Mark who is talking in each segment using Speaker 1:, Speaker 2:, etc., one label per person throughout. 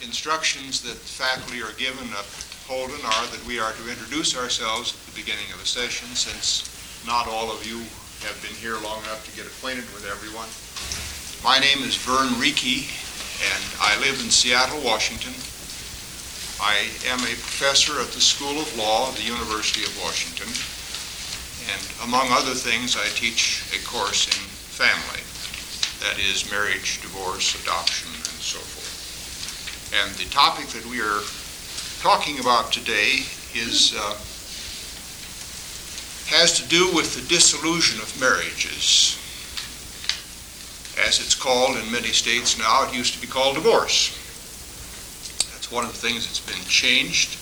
Speaker 1: instructions that the faculty are given up at Holden are that we are to introduce ourselves at the beginning of the session, since not all of you have been here long enough to get acquainted with everyone. My name is Vern Reekie, and I live in Seattle, Washington. I am a professor at the School of Law of the University of Washington, and among other things, I teach a course in family, that is marriage, divorce, adoption, and so forth. And the topic that we are talking about today has to do with the dissolution of marriages. As it's called in many states now, it used to be called divorce. That's one of the things that's been changed.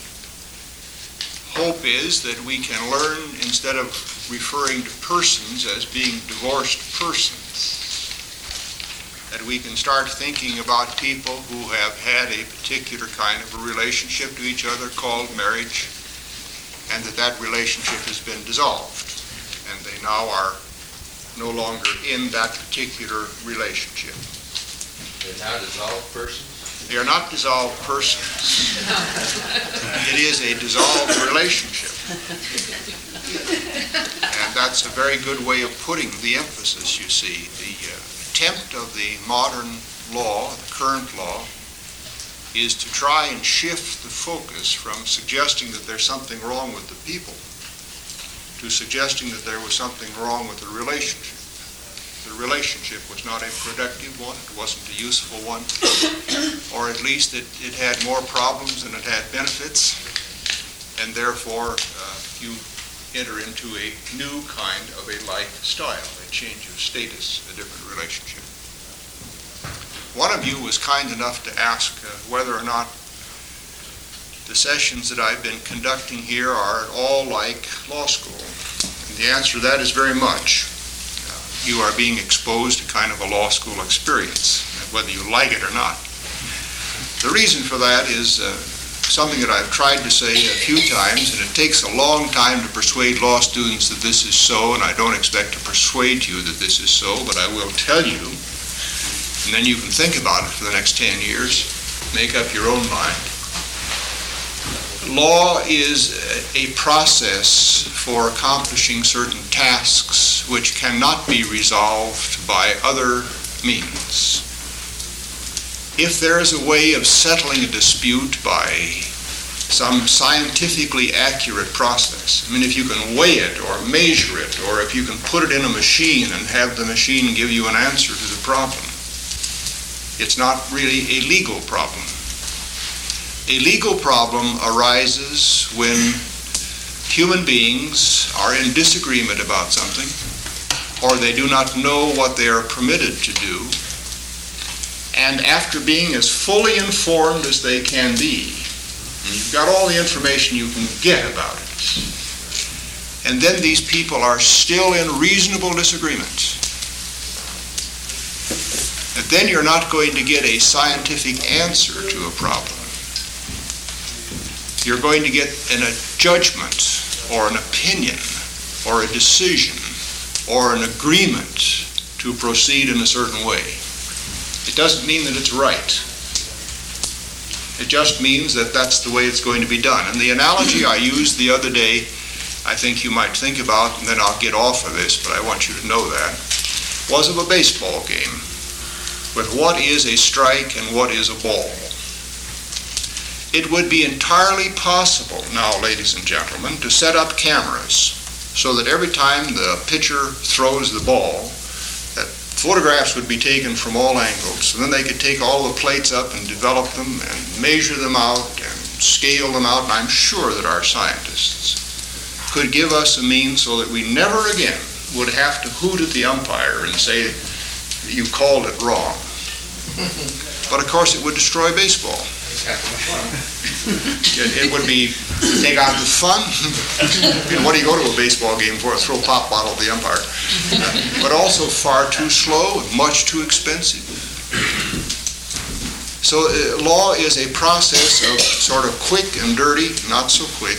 Speaker 1: Hope is that we can learn, instead of referring to persons as being divorced persons, that we can start thinking about people who have had a particular kind of a relationship to each other called marriage, and that relationship has been dissolved, and they now are no longer in that particular relationship.
Speaker 2: They're now dissolved persons?
Speaker 1: They are not dissolved persons. It is a dissolved relationship. And that's a very good way of putting the emphasis, you see. The attempt of the modern law, the current law, is to try and shift the focus from suggesting that there's something wrong with the people to suggesting that there was something wrong with the relationship. The relationship was not a productive one, it wasn't a useful one, or at least it had more problems than it had benefits, and therefore you enter into a new kind of a lifestyle, a change of status, a different relationship. One of you was kind enough to ask whether or not the sessions that I've been conducting here are at all like law school. And the answer to that is very much. You are being exposed to kind of a law school experience, whether you like it or not. The reason for that is something that I've tried to say a few times, and it takes a long time to persuade law students that this is so, and I don't expect to persuade you that this is so, but I will tell you, and then you can think about it for the next 10 years, make up your own mind. Law is a process for accomplishing certain tasks which cannot be resolved by other means. If there is a way of settling a dispute by some scientifically accurate process, I mean, if you can weigh it or measure it, or if you can put it in a machine and have the machine give you an answer to the problem, it's not really a legal problem. A legal problem arises when human beings are in disagreement about something, or they do not know what they are permitted to do, and after being as fully informed as they can be, and you've got all the information you can get about it, and then these people are still in reasonable disagreement, and then you're not going to get a scientific answer to a problem. You're going to get a judgment or an opinion or a decision or an agreement to proceed in a certain way. It doesn't mean that it's right. It just means that that's the way it's going to be done. And the analogy I used the other day, I think you might think about, and then I'll get off of this, but I want you to know that, was of a baseball game with what is a strike and what is a ball. It would be entirely possible now, ladies and gentlemen, to set up cameras so that every time the pitcher throws the ball, that photographs would be taken from all angles, and then they could take all the plates up and develop them and measure them out and scale them out, and I'm sure that our scientists could give us a means so that we never again would have to hoot at the umpire and say, you called it wrong. But of course it would destroy baseball. It would be take out the fun. What do you go to a baseball game for? Throw a pop bottle at the umpire. But also far too slow and much too expensive. So law is a process of sort of quick and dirty, not so quick,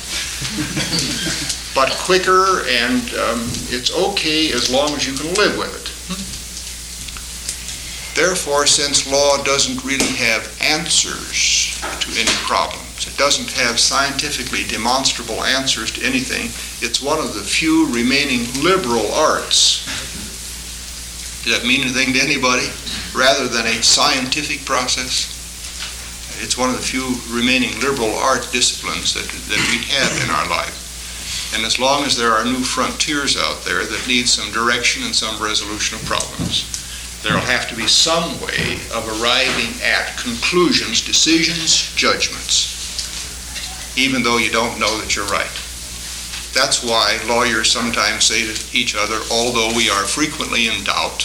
Speaker 1: but quicker, and it's okay as long as you can live with it. Therefore, since law doesn't really have answers to any problems, it doesn't have scientifically demonstrable answers to anything, it's one of the few remaining liberal arts. Does that mean anything to anybody? Rather than a scientific process, it's one of the few remaining liberal art disciplines that we have in our life. And as long as there are new frontiers out there that need some direction and some resolution of problems, there will have to be some way of arriving at conclusions, decisions, judgments, even though you don't know that you're right. That's why lawyers sometimes say to each other, although we are frequently in doubt,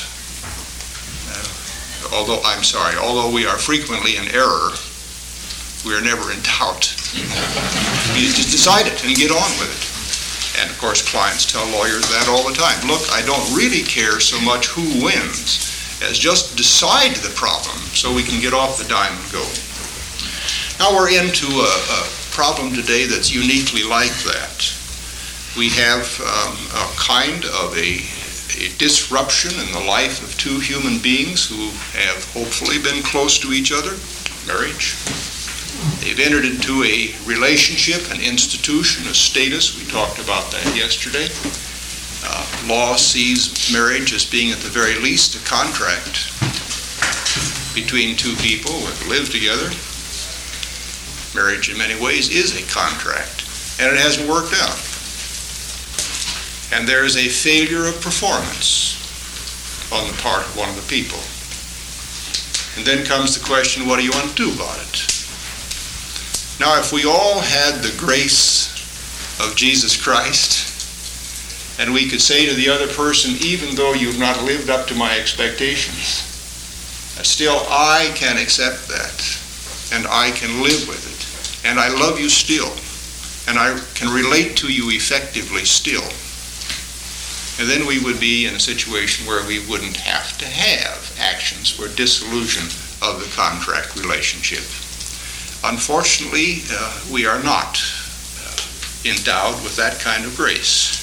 Speaker 1: although we are frequently in error, we are never in doubt. You just decide it and get on with it. And of course, clients tell lawyers that all the time. Look, I don't really care so much who wins as just decide the problem so we can get off the dime and go. Now we're into a problem today that's uniquely like that. We have a kind of a disruption in the life of two human beings who have hopefully been close to each other, marriage. They've entered into a relationship, an institution, a status. We talked about that yesterday. Law sees marriage as being at the very least a contract between two people who live together. Marriage in many ways is a contract, and it hasn't worked out. And there is a failure of performance on the part of one of the people. And then comes the question, what do you want to do about it? Now, if we all had the grace of Jesus Christ, and we could say to the other person, even though you've not lived up to my expectations, still I can accept that, and I can live with it, and I love you still, and I can relate to you effectively still. And then we would be in a situation where we wouldn't have to have actions for dissolution of the contract relationship. Unfortunately, we are not endowed with that kind of grace.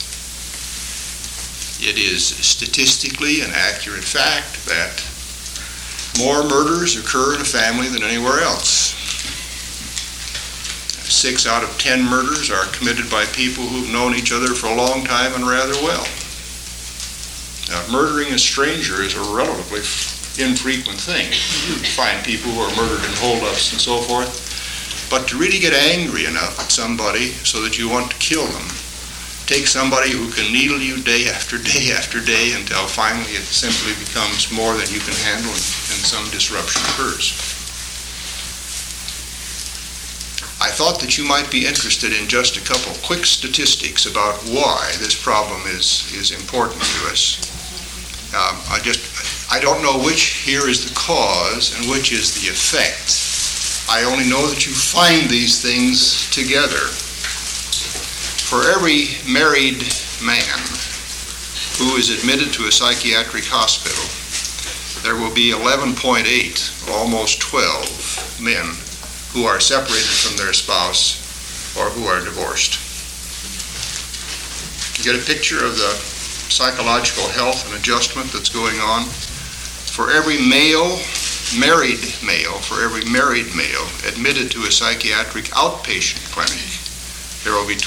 Speaker 1: It is statistically an accurate fact that more murders occur in a family than anywhere else. 6 out of 10 murders are committed by people who've known each other for a long time and rather well. Murdering a stranger is a relatively infrequent thing. You find people who are murdered in holdups and so forth. But to really get angry enough at somebody so that you want to kill them, take somebody who can needle you day after day after day until finally it simply becomes more than you can handle and some disruption occurs. I thought that you might be interested in just a couple quick statistics about why this problem is important to us. I don't know which here is the cause and which is the effect. I only know that you find these things together. For every married man who is admitted to a psychiatric hospital, there will be 11.8, almost 12 men who are separated from their spouse or who are divorced. You get a picture of the psychological health and adjustment that's going on. For every married married male admitted to a psychiatric outpatient clinic, there will be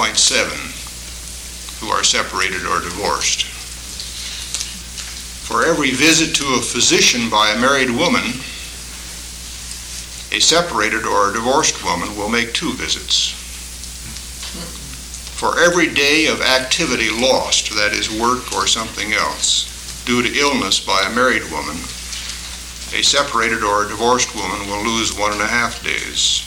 Speaker 1: 12.7 who are separated or divorced. For every visit to a physician by a married woman, a separated or a divorced woman will make 2 visits. For every day of activity lost, that is work or something else, due to illness by a married woman, a separated or a divorced woman will lose 1.5 days.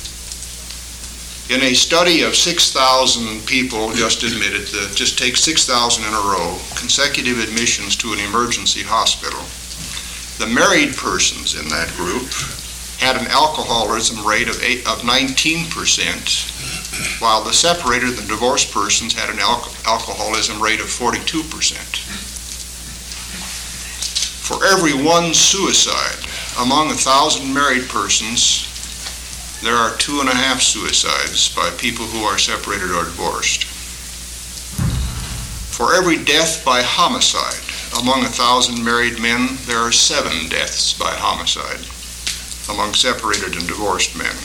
Speaker 1: In a study of 6,000 people just admitted, just take 6,000 in a row, consecutive admissions to an emergency hospital, the married persons in that group had an alcoholism rate of 19%, while the separated and divorced persons had an alcoholism rate of 42%. For every 1 suicide among 1,000 married persons, there are 2.5 suicides by people who are separated or divorced. For every death by homicide among 1,000 married men, there are 7 deaths by homicide among separated and divorced men.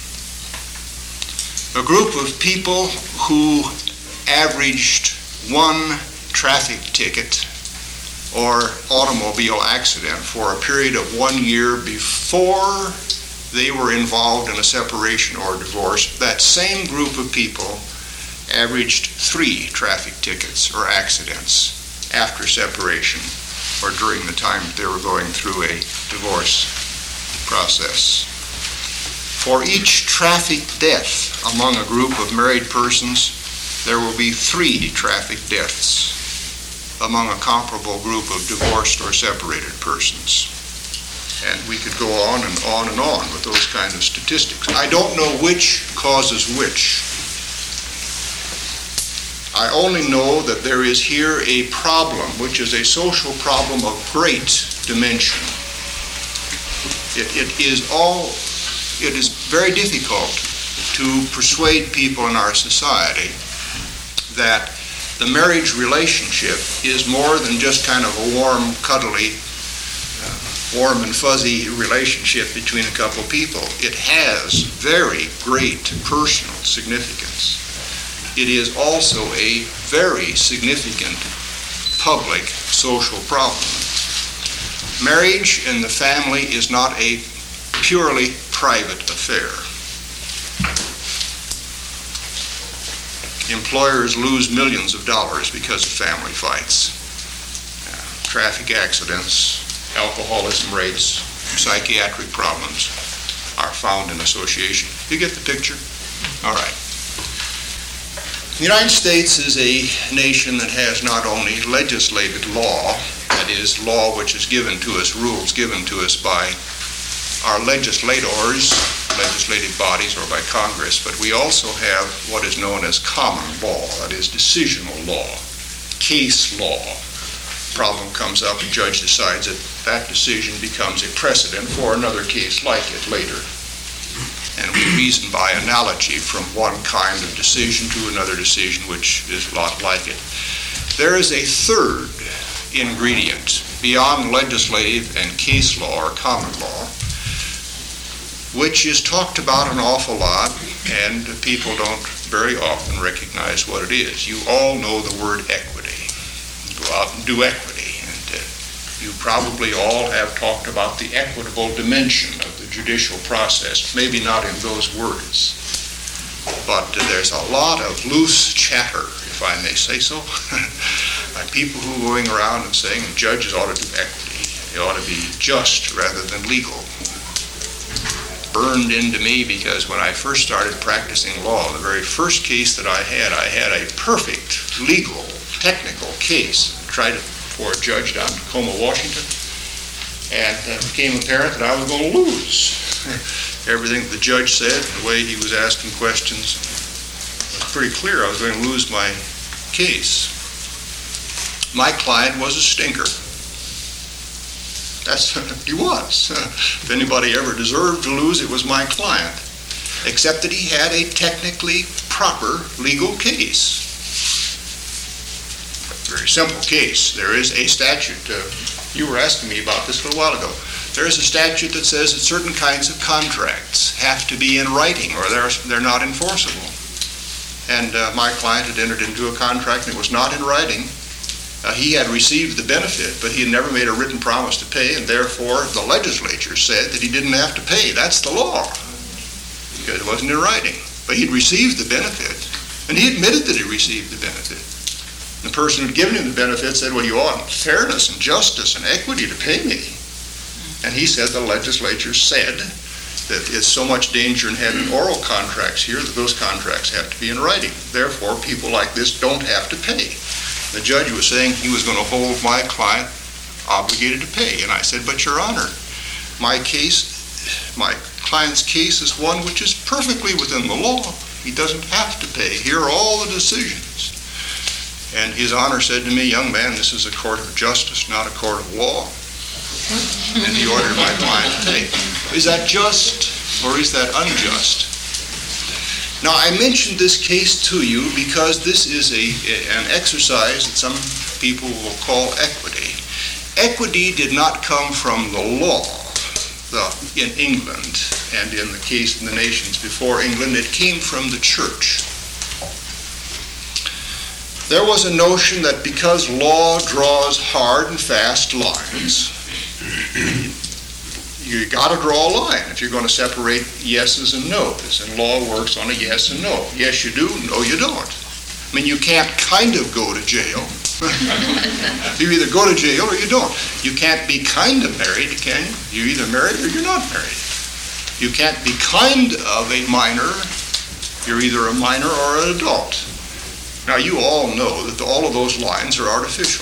Speaker 1: A group of people who averaged 1 traffic ticket or automobile accident for a period of 1 year before they were involved in a separation or divorce, that same group of people averaged 3 traffic tickets or accidents after separation or during the time that they were going through a divorce process. For each traffic death among a group of married persons, there will be 3 traffic deaths among a comparable group of divorced or separated persons. And we could go on and on and on with those kind of statistics. I don't know which causes which. I only know that there is here a problem, which is a social problem of great dimension. It is very difficult to persuade people in our society that the marriage relationship is more than just kind of a warm, cuddly, warm and fuzzy relationship between a couple people. It has very great personal significance. It is also a very significant public social problem. Marriage and the family is not a purely private affair. Employers lose millions of dollars because of family fights. Traffic accidents, alcoholism rates, psychiatric problems are found in association. You get the picture? All right. The United States is a nation that has not only legislated law, that is, law which is given to us, rules given to us by our legislators, legislative bodies, or by Congress, but we also have what is known as common law, that is, decisional law, case law. Problem comes up, the judge decides that that decision becomes a precedent for another case like it later. And we reason by analogy from one kind of decision to another decision which is a lot like it. There is a third ingredient beyond legislative and case law or common law, which is talked about an awful lot, and people don't very often recognize what it is. You all know the word equity. Go out and do equity. And you probably all have talked about the equitable dimension of the judicial process, maybe not in those words, but there's a lot of loose chatter, if I may say so, by people who are going around and saying judges ought to do equity. They ought to be just rather than legal. Burned into me because when I first started practicing law, the very first case that I had a perfect legal, technical case. I tried it for a judge down in Tacoma, Washington, and it became apparent that I was going to lose. Everything the judge said, the way he was asking questions, it was pretty clear I was going to lose my case. My client was a stinker. He was. If anybody ever deserved to lose, it was my client. Except that he had a technically proper legal case. A very simple case. There is a statute. You were asking me about this a little while ago. There is a statute that says that certain kinds of contracts have to be in writing or they're not enforceable. And my client had entered into a contract that was not in writing. He had received the benefit, but he had never made a written promise to pay, and therefore the legislature said that he didn't have to pay. That's the law, because it wasn't in writing. But he'd received the benefit, and he admitted that he received the benefit. The person who'd given him the benefit said, well, you ought in fairness and justice and equity to pay me. And he said the legislature said that there's so much danger in having oral contracts here that those contracts have to be in writing. Therefore, people like this don't have to pay. The judge was saying he was going to hold my client obligated to pay. And I said, but Your Honor, my client's case is one which is perfectly within the law. He doesn't have to pay. Here are all the decisions. And His Honor said to me, young man, this is a court of justice, not a court of law. And he ordered my client to pay. Is that just or is that unjust? Now, I mentioned this case to you because this is an exercise that some people will call equity. Equity did not come from the law in England, and in the case of the nations before England, it came from the church. There was a notion that because law draws hard and fast lines, you got to draw a line if you're going to separate yeses and nos, and law works on a yes and no. Yes, you do. No, you don't. I mean, you can't kind of go to jail. You either go to jail or you don't. You can't be kind of married, can you? You're either married or you're not married. You can't be kind of a minor. You're either a minor or an adult. Now, you all know that all of those lines are artificial.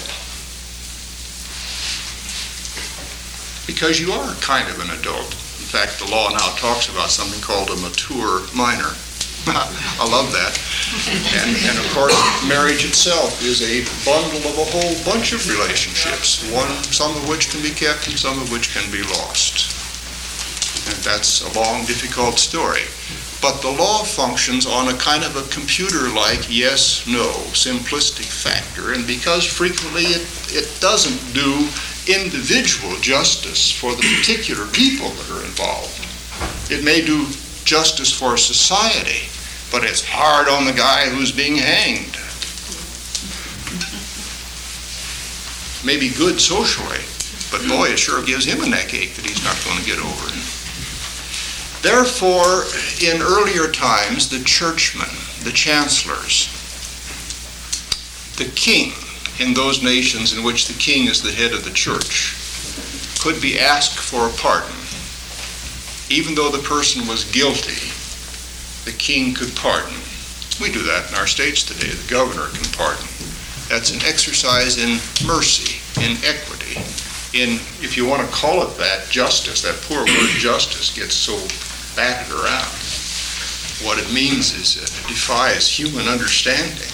Speaker 1: Because you are kind of an adult. In fact, the law now talks about something called a mature minor. I love that. And of course, marriage itself is a bundle of a whole bunch of relationships, some of which can be kept and some of which can be lost. And that's a long, difficult story. But the law functions on a kind of a computer-like yes-no simplistic factor, and because frequently it doesn't do individual justice for the particular people that are involved. It may do justice for society, but it's hard on the guy who's being hanged. Maybe good socially, but boy, it sure gives him a neck ache that he's not going to get over. Therefore, in earlier times, the churchmen, the chancellors, the king in those nations in which the king is the head of the church, could be asked for a pardon. Even though the person was guilty, the king could pardon. We do that in our states today. The governor can pardon. That's an exercise in mercy, in equity, in, if you want to call it that, justice. That poor word justice gets so batted around. What it means is it defies human understanding.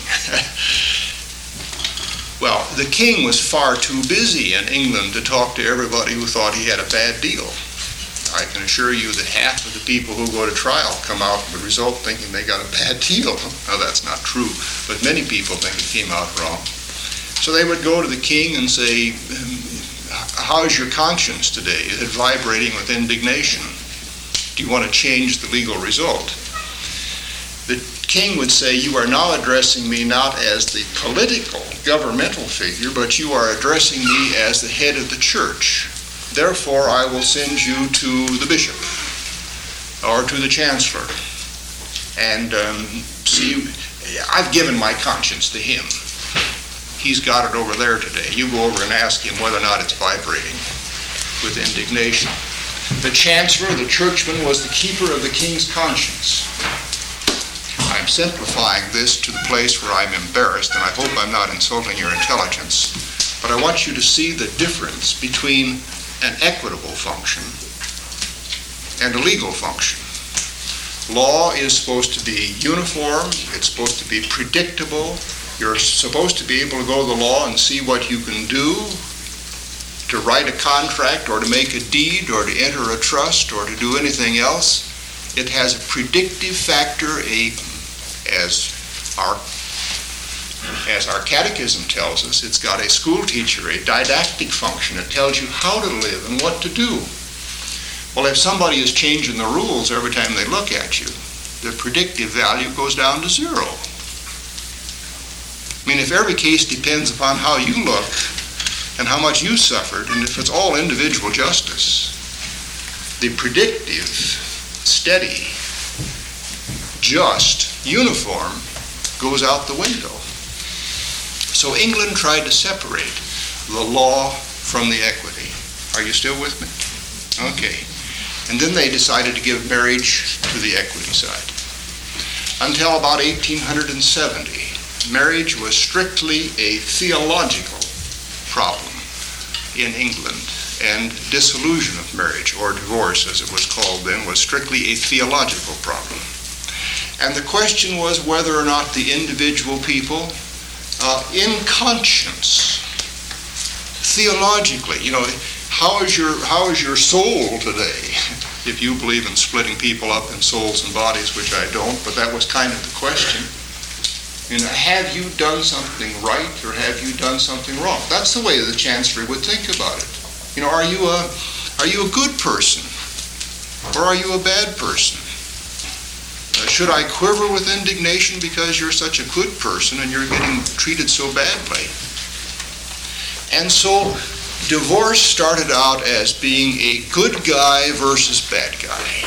Speaker 1: Well, the king was far too busy in England to talk to everybody who thought he had a bad deal. I can assure you that half of the people who go to trial come out with the result thinking they got a bad deal. Now, that's not true, but many people think it came out wrong. So they would go to the king and say, how's your conscience today? Is it vibrating with indignation? Do you want to change the legal result? The king would say, you are now addressing me not as the political, governmental figure, but you are addressing me as the head of the church. Therefore, I will send you to the bishop or to the chancellor. And see, I've given my conscience to him. He's got it over there today. You go over and ask him whether or not it's vibrating with indignation. The chancellor, the churchman, was the keeper of the king's conscience. I'm simplifying this to the place where I'm embarrassed, and I hope I'm not insulting your intelligence. But I want you to see the difference between an equitable function and a legal function. Law is supposed to be uniform. It's supposed to be predictable. You're supposed to be able to go to the law and see what you can do to write a contract or to make a deed or to enter a trust or to do anything else. It has a predictive factor, as our catechism tells us, it's got a school teacher, a didactic function. It tells you how to live and what to do. Well, if somebody is changing the rules every time they look at you, the predictive value goes down to zero. I mean, if every case depends upon how you look and how much you suffered, and if it's all individual justice, the predictive, steady, just, uniform goes out the window. So England tried to separate the law from the equity. Are you still with me? Okay. And then they decided to give marriage to the equity side. Until about 1870, marriage was strictly a theological problem in England, and dissolution of marriage, or divorce as it was called then, was strictly a theological problem. And the question was whether or not the individual people, in conscience, theologically, how is your soul today? If you believe in splitting people up in souls and bodies, which I don't, but that was kind of the question. Have you done something right or have you done something wrong? That's the way the chancery would think about it. Are you a good person or are you a bad person? Should I quiver with indignation because you're such a good person and you're getting treated so badly? And so divorce started out as being a good guy versus bad guy.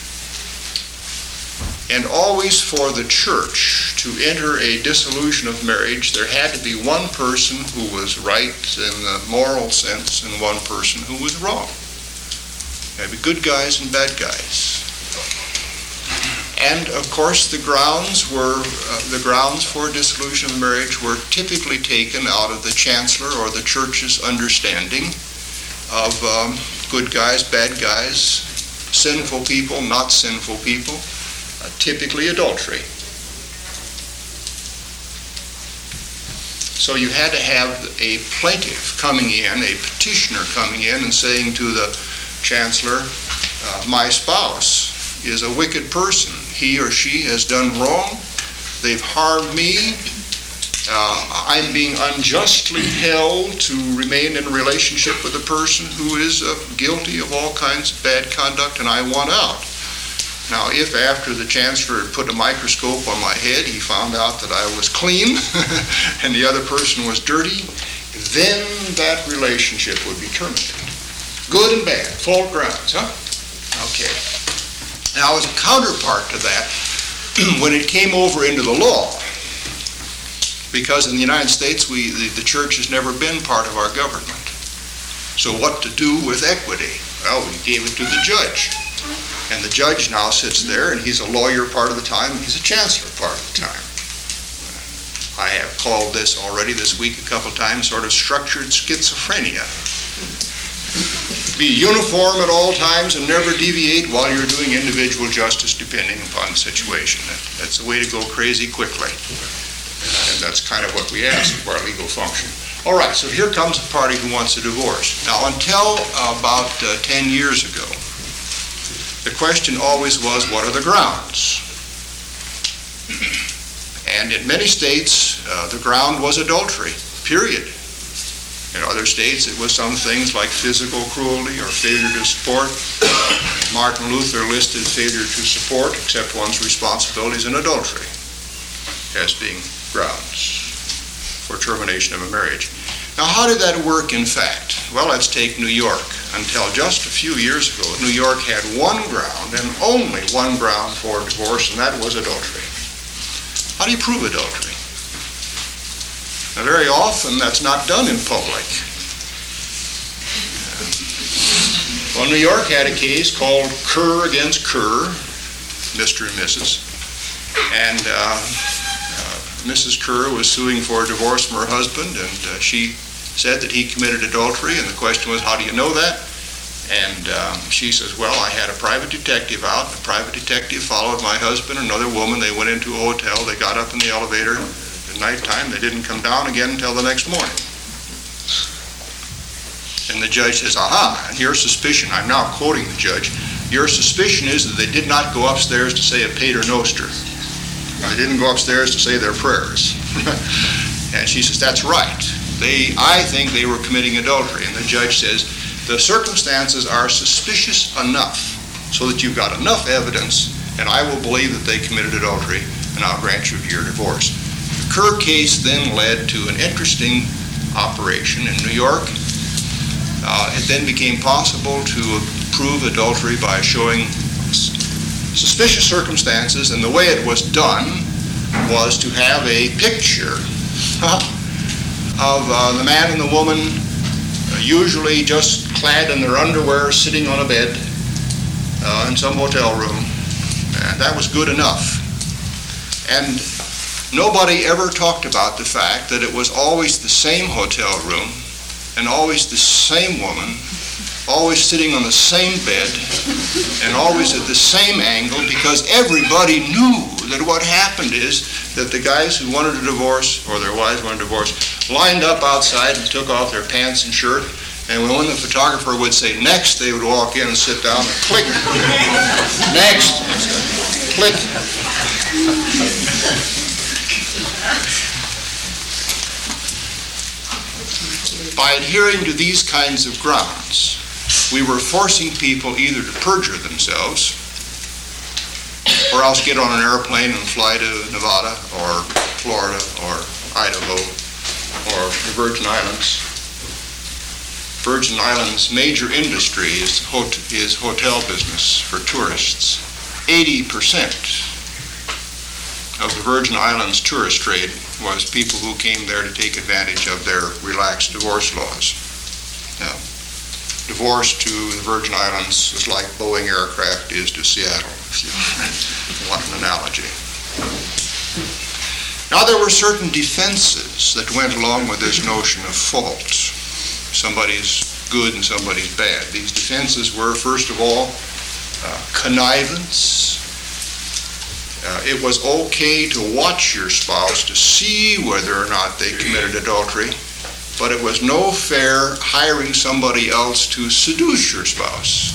Speaker 1: And always for the church to enter a dissolution of marriage, there had to be one person who was right in the moral sense and one person who was wrong. There would be good guys and bad guys. And of course, the grounds for dissolution of marriage were typically taken out of the chancellor or the church's understanding of good guys, bad guys, sinful people, not sinful people, typically adultery. So you had to have a plaintiff coming in, a petitioner coming in and saying to the chancellor, my spouse is a wicked person. He or she has done wrong. They've harmed me. I'm being unjustly held to remain in a relationship with a person who is guilty of all kinds of bad conduct, and I want out. Now, if after the chancellor had put a microscope on my head, he found out that I was clean and the other person was dirty, then that relationship would be terminated. Good and bad, fault grounds, huh? Okay. Now, as a counterpart to that, when it came over into the law, because in the United States, the church has never been part of our government. So what to do with equity? Well, we gave it to the judge. And the judge now sits there, and he's a lawyer part of the time, and he's a chancellor part of the time. I have called this already this week a couple times sort of structured schizophrenia. Be uniform at all times and never deviate while you're doing individual justice depending upon the situation. That's the way to go crazy quickly. And that's kind of what we ask of our legal function. All right, so here comes a party who wants a divorce. Now, until about 10 years ago, the question always was, what are the grounds? And in many states, the ground was adultery, period. In other states, it was some things like physical cruelty or failure to support. Martin Luther listed failure to support, accept one's responsibilities, and adultery as being grounds for termination of a marriage. Now, how did that work in fact? Well, let's take New York. Until just a few years ago, New York had one ground and only one ground for divorce, and that was adultery. How do you prove adultery? Now, very often that's not done in public. Well, New York had a case called Kerr against Kerr, Mr. and Mrs. And Mrs. Kerr was suing for a divorce from her husband, and she said that he committed adultery, and the question was, how do you know that? And she says, well, I had a private detective out, and the private detective followed my husband and another woman. They went into a hotel, they got up in the elevator at nighttime, they didn't come down again until the next morning. And the judge says, aha, and your suspicion, I'm now quoting the judge, your suspicion is that they did not go upstairs to say a Pater Noster. They didn't go upstairs to say their prayers. And she says, that's right. I think they were committing adultery. And the judge says, the circumstances are suspicious enough so that you've got enough evidence, and I will believe that they committed adultery, and I'll grant you your divorce. The Kerr case then led to an interesting operation in New York. It then became possible to prove adultery by showing suspicious circumstances, and the way it was done was to have a picture of the man and the woman, usually just clad in their underwear, sitting on a bed in some hotel room. And that was good enough. And nobody ever talked about the fact that it was always the same hotel room and always the same woman, always sitting on the same bed and always at the same angle, because everybody knew that what happened is that the guys who wanted a divorce, or their wives wanted a divorce, lined up outside and took off their pants and shirt, and when the photographer would say next, they would walk in and sit down and click. Next. Click. by adhering to these kinds of grounds, we were forcing people either to perjure themselves or else get on an airplane and fly to Nevada or Florida or Idaho or the Virgin Islands. Virgin Islands' major industry is hotel business for tourists. 80% of the Virgin Islands tourist trade was people who came there to take advantage of their relaxed divorce laws. Now, divorce to the Virgin Islands is like Boeing aircraft is to Seattle. What an analogy. Now, there were certain defenses that went along with this notion of fault. Somebody's good and somebody's bad. These defenses were, first of all, connivance. It was okay to watch your spouse to see whether or not they committed adultery, but it was no fair hiring somebody else to seduce your spouse.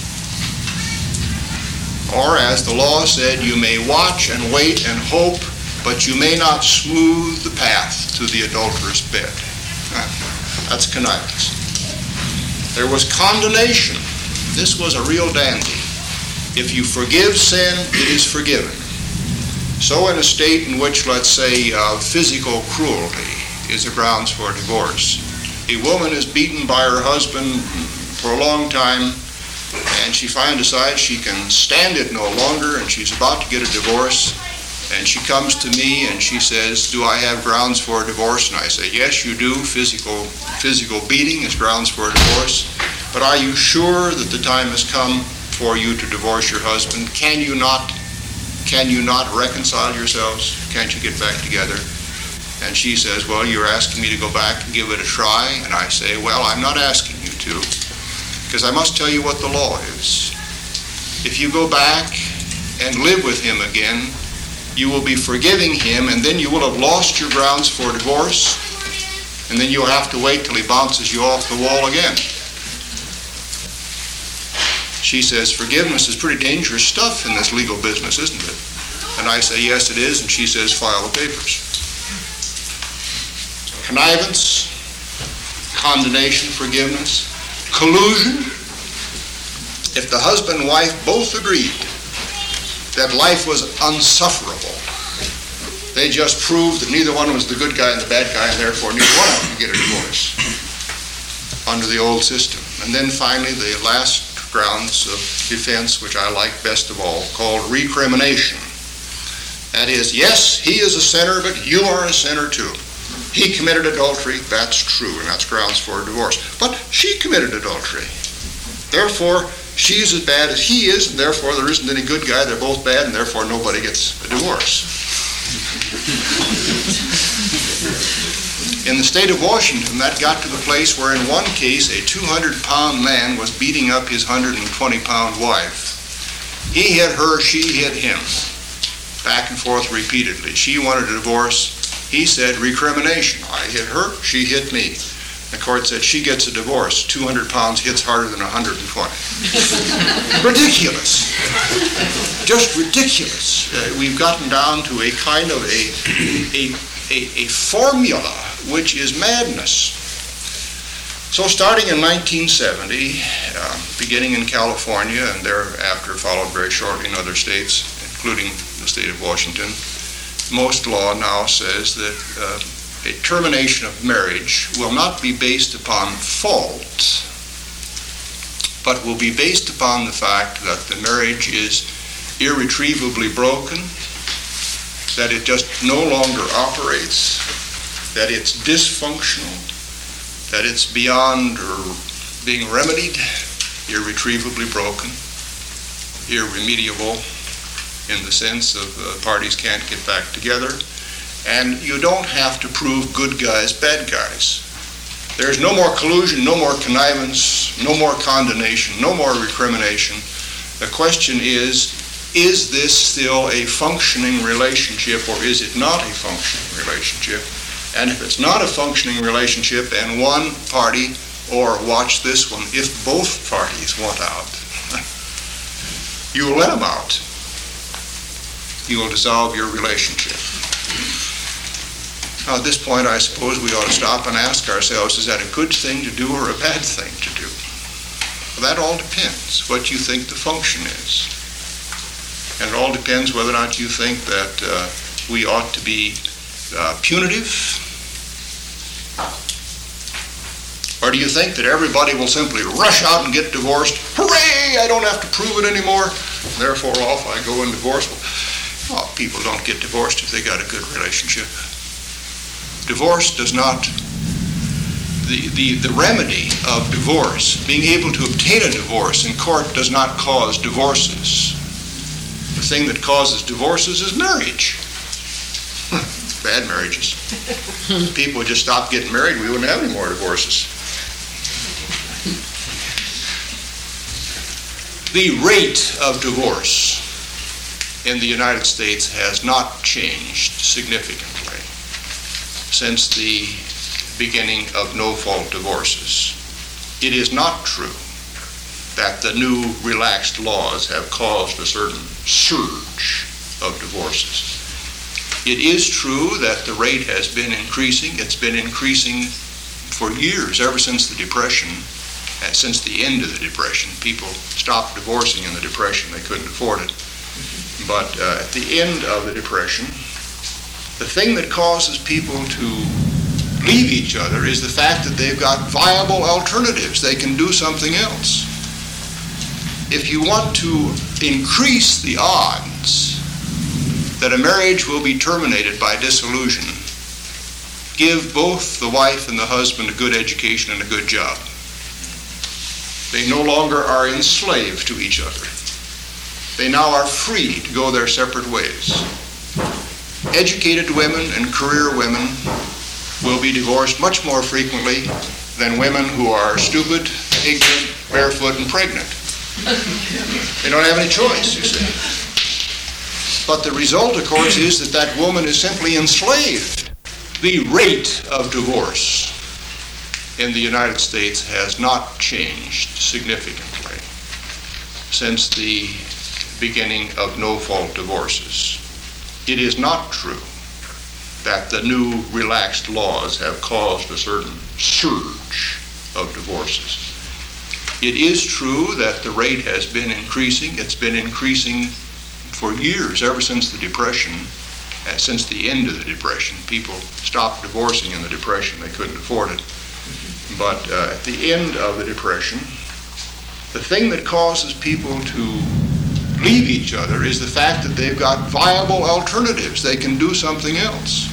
Speaker 1: Or, as the law said, you may watch and wait and hope, but you may not smooth the path to the adulterous bed. That's connivance. There was condemnation. This was a real dandy. If you forgive sin, it is forgiven. So in a state in which, let's say, physical cruelty is a grounds for divorce, a woman is beaten by her husband for a long time, and she finally decides she can stand it no longer, and she's about to get a divorce, and she comes to me and she says, do I have grounds for a divorce? And I say, yes, you do. Physical beating is grounds for a divorce. But are you sure that the time has come for you to divorce your husband? Can you not reconcile yourselves? Can't you get back together? And she says, well, you're asking me to go back and give it a try. And I say, well, I'm not asking you to, because I must tell you what the law is. If you go back and live with him again, you will be forgiving him, and then you will have lost your grounds for divorce, and then you'll have to wait till he bounces you off the wall again. She says, forgiveness is pretty dangerous stuff in this legal business, isn't it? And I say, yes, it is, and she says, file the papers. Connivance, condemnation, forgiveness, collusion. If the husband and wife both agreed that life was unsufferable, they just proved that neither one was the good guy and the bad guy, and therefore neither one of them could get a divorce under the old system. And then finally, the last grounds of defense, which I like best of all, called recrimination. That is, yes, he is a sinner, but you are a sinner too. He committed adultery, that's true, and that's grounds for a divorce. But she committed adultery. Therefore, she's as bad as he is, and therefore there isn't any good guy. They're both bad, and therefore nobody gets a divorce. In the state of Washington, that got to the place where in one case a 200-pound man was beating up his 120-pound wife. He hit her, she hit him, back and forth repeatedly. She wanted a divorce. He said recrimination. I hit her, she hit me. The court said she gets a divorce. 200 pounds hits harder than 120. Ridiculous. Just ridiculous. We've gotten down to a kind of a formula which is madness. So starting in 1970, beginning in California and thereafter followed very shortly in other states, including the state of Washington, most law now says that a termination of marriage will not be based upon fault, but will be based upon the fact that the marriage is irretrievably broken, that it just no longer operates, that it's dysfunctional, that it's beyond or being remedied, irretrievably broken, irremediable in the sense of parties can't get back together. And you don't have to prove good guys, bad guys. There's no more collusion, no more connivance, no more condemnation, no more recrimination. The question is this still a functioning relationship or is it not a functioning relationship? And if it's not a functioning relationship and one party, or watch this one, if both parties want out, you will let them out. You will dissolve your relationship. Now, at this point, I suppose we ought to stop and ask ourselves, is that a good thing to do or a bad thing to do? Well, that all depends what you think the function is. And it all depends whether or not you think that we ought to be punitive. Or do you think that everybody will simply rush out and get divorced? Hooray! I don't have to prove it anymore. Therefore, off I go and divorce. Well, people don't get divorced if they got a good relationship. Divorce does not, the remedy of divorce, being able to obtain a divorce in court does not cause divorces. The thing that causes divorces is marriage. Bad marriages. If people would just stop getting married, we wouldn't have any more divorces. The rate of divorce in the United States has not changed significantly since the beginning of no-fault divorces. It is not true that the new relaxed laws have caused a certain surge of divorces. It is true that the rate has been increasing. It's been increasing for years, ever since the Depression. And since the end of the Depression, people stopped divorcing in the Depression. They couldn't afford it. But at the end of the Depression, the thing that causes people to leave each other is the fact that they've got viable alternatives. They can do something else. If you want to increase the odds that a marriage will be terminated by dissolution, give both the wife and the husband a good education and a good job. They no longer are enslaved to each other. They now are free to go their separate ways. Educated women and career women will be divorced much more frequently than women who are stupid, ignorant, barefoot, and pregnant. They don't have any choice, you see. But the result, of course, is that that woman is simply enslaved. The rate of divorce in the United States has not changed significantly since the beginning of no-fault divorces. It is not true that the new relaxed laws have caused a certain surge of divorces. It is true that the rate has been increasing. It's been increasing for years, ever since the Depression. Since the end of the Depression, people stopped divorcing in the Depression. They couldn't afford it. But at the end of the Depression, the thing that causes people to leave each other is the fact that they've got viable alternatives. They can do something else.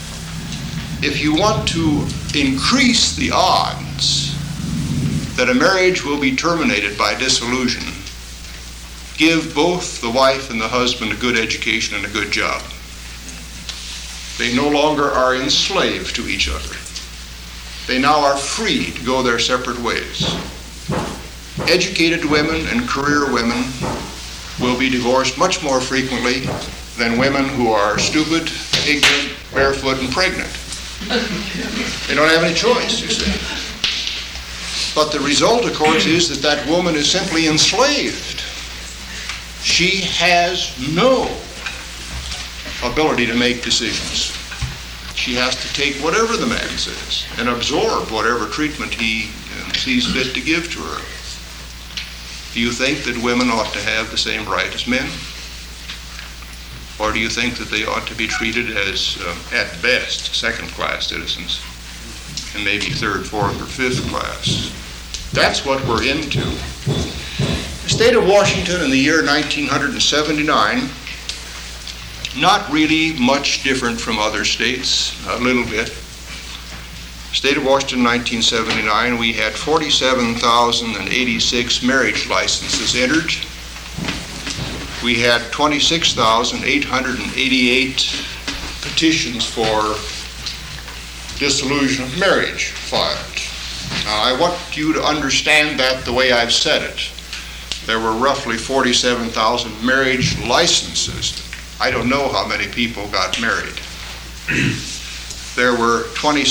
Speaker 1: If you want to increase the odds that a marriage will be terminated by dissolution, give both the wife and the husband a good education and a good job. They no longer are enslaved to each other. They now are free to go their separate ways. Educated women and career women will be divorced much more frequently than women who are stupid, ignorant, barefoot, and pregnant. They don't have any choice, you see. But the result, of course, is that that woman is simply enslaved. She has no ability to make decisions. She has to take whatever the man says and absorb whatever treatment he sees fit to give to her. Do you think that women ought to have the same right as men? Or do you think that they ought to be treated as, at best, second-class citizens, and maybe third, fourth, or fifth class? That's what we're into. The state of Washington in the year 1979, not really much different from other states, a little bit. State of Washington, 1979, we had 47,086 marriage licenses entered. We had 26,888 petitions for dissolution of marriage filed. Now, I want you to understand that the way I've said it. There were roughly 47,000 marriage licenses. I don't know how many people got married. There were